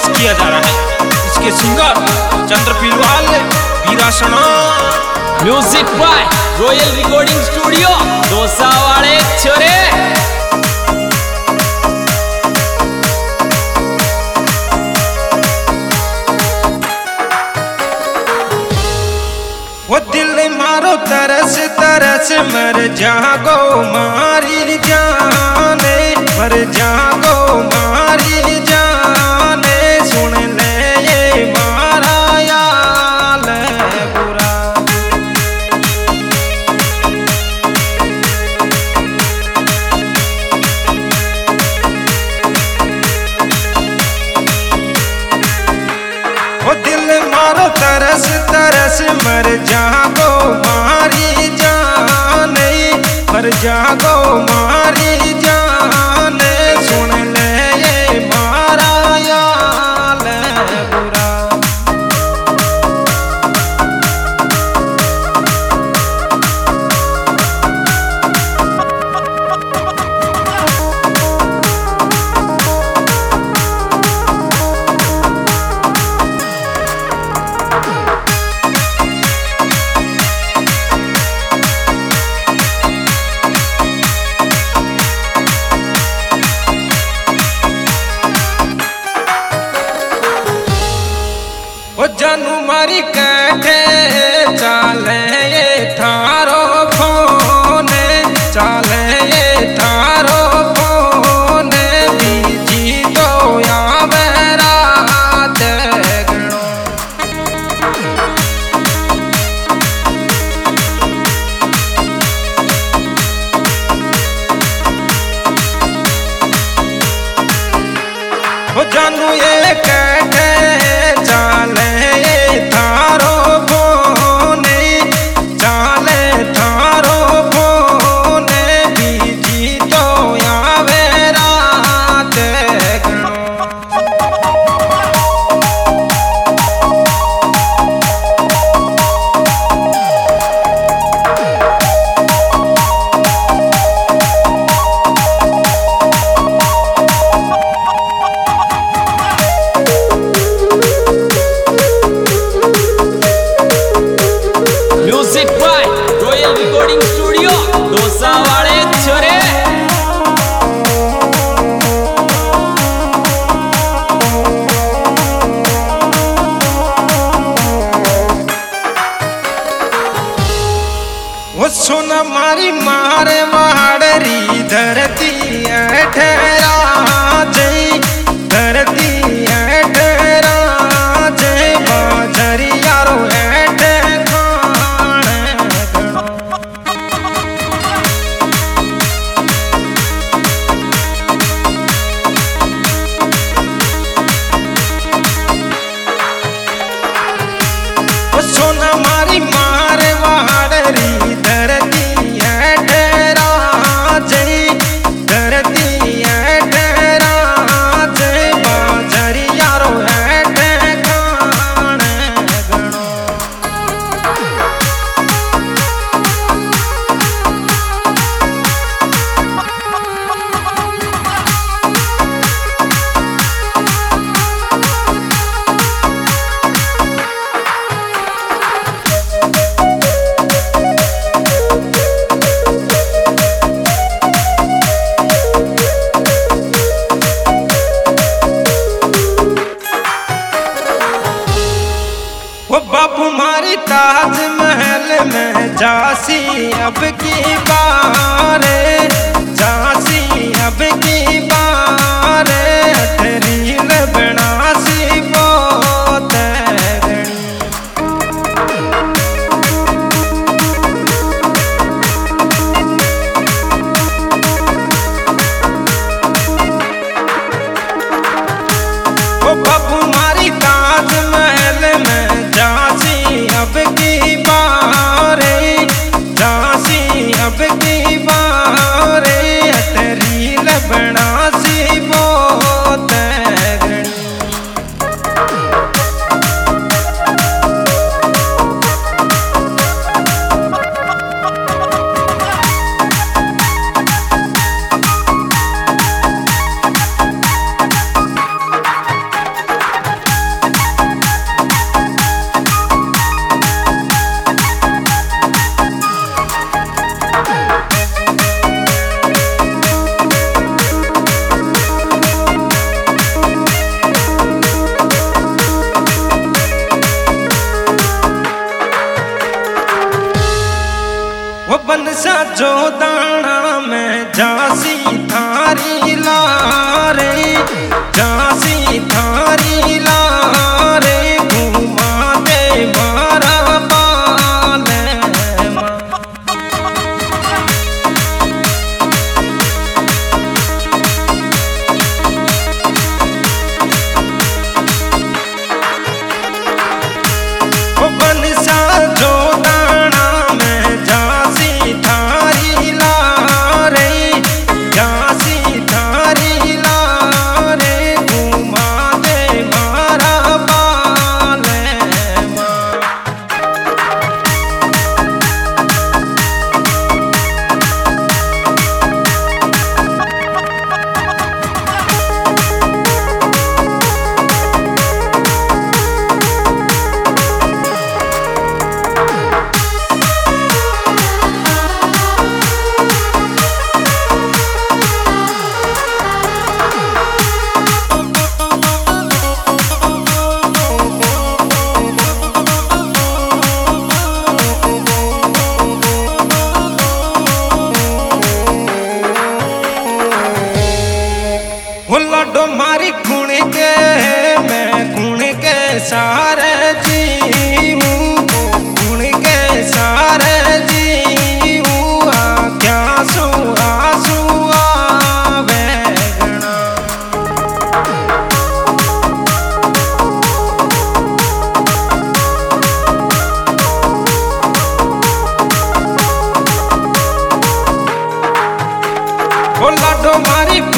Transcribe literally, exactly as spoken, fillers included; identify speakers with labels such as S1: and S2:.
S1: प्रस्तुत किया जा रहा है। इसके सिंगर चंद्रपिलवाल वीरासना।
S2: Music by royal recording studio Dausa वाले छोरे।
S1: वो दिल मारो तरस तरस मर जागो मारी जाने, मर जागो मारी जाने, सुन ले ये मारा याल बुरा। वो दिल मारो तरस तरस मर जागो मारी जाने, मर जागो मारी जाने, सुन ले ये मारा याल बुरा। वो जानू मारी कैठे चाले ये थारो फोन, चाले ये थारो फोन, बीजी तो आवे रात गणो। वो जानू ये कैठे चाले थारो फोन, चाले थारो फोन, बीजी तो आवे रात गणो।
S2: Music by royal recording studio Dausa वाले छोरे।
S1: वो सोना मारी मारे वाड़री धरती ठहरा जई, धरती ठहरा जई, बाजरी यारो ऐठे खान गणो। वो सोना मारी मारे वाड़री धरती ठहरा जई, धरती ठहरा जई, बाजरी यारो ऐठे खान गणो। वो बापू मारी ताज महल में झांसी अब की बार, झांसी अब की बार, रील बनासी बहुत गणी। वो बापू मारी ताज महल में झांसी अब की बार, झांसी अब की बार, रील बनासी बहुत वो बनसा जो दाना में झांसी थारी लारे झांसी थारी लारे घुमा दे मारा बाले वो बनसा जो दाना में झांसी थारी लारे झांसी थारी लारे घुमा दे मारा बाले लाडो मारी खून के मैं खून के सारे जीऊं खून के सारे जीऊं आख्या सु आंसू आवे गणा लाडो मारी